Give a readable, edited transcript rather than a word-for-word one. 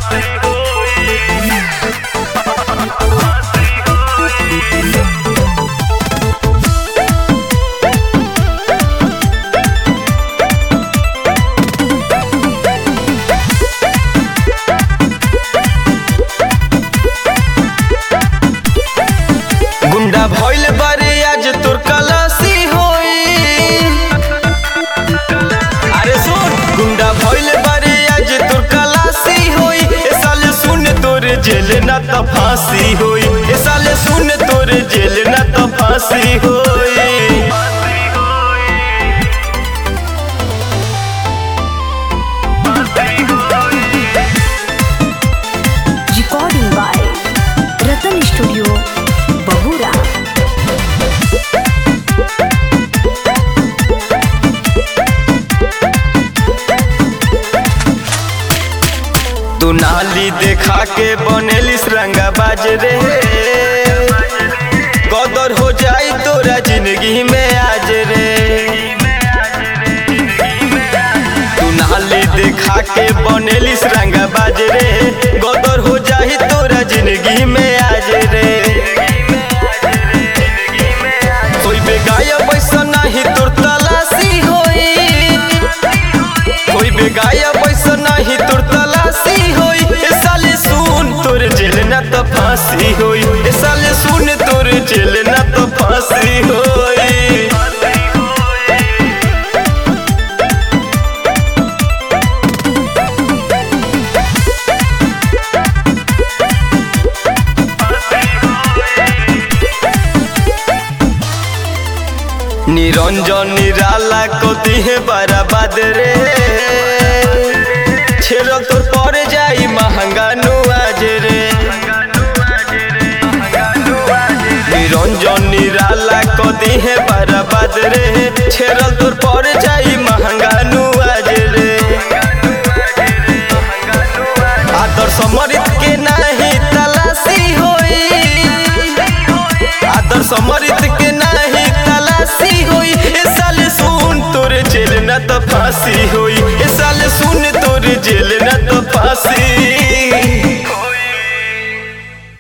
गुंडा भइल बारे आज तोर कलासी होई। अरे सुन, गुंडा भइल बारे आज तोर कलासी होई। ए साले सुन तोर जेल ना त फांसी होई। ए साले सुन तोर जेल ना त फांसी होई। Recording by Ratan Studio, Bahura. तू नाली देखा के बनेलिस रंगा बाज रे। कदर हो जाई तोरा जिंदगी में आज रे। तू नाली देखा के बनेलिस रंगा बाज रे। कदर हो जाई तोरा जिंदगी में आज रे। कोई बेगाया पैसा नहीं तोर तलाशी होई। कोई बेगाया पैसा नहीं तोर तलाशी होई। ए साले सुन तोर जेल ना त फांसी होई। ए साले सुन तोर जेल ना त फांसी होई। निरंजन निराला कति है बराबाद रे। छेरो तोर पर जाई महंगा नुआज रे। निरंजन निराला कति है बराबाद रे। छेरो तोर पर जाई महंगा नुआज रे। आदर समरित के नहीं तलाशी होई। आदर समरित के नहीं तलाशी होई। ए साले सुन तोर जेल ना त फांसी होई। ए साले सुन तोर जेल ना त फांसी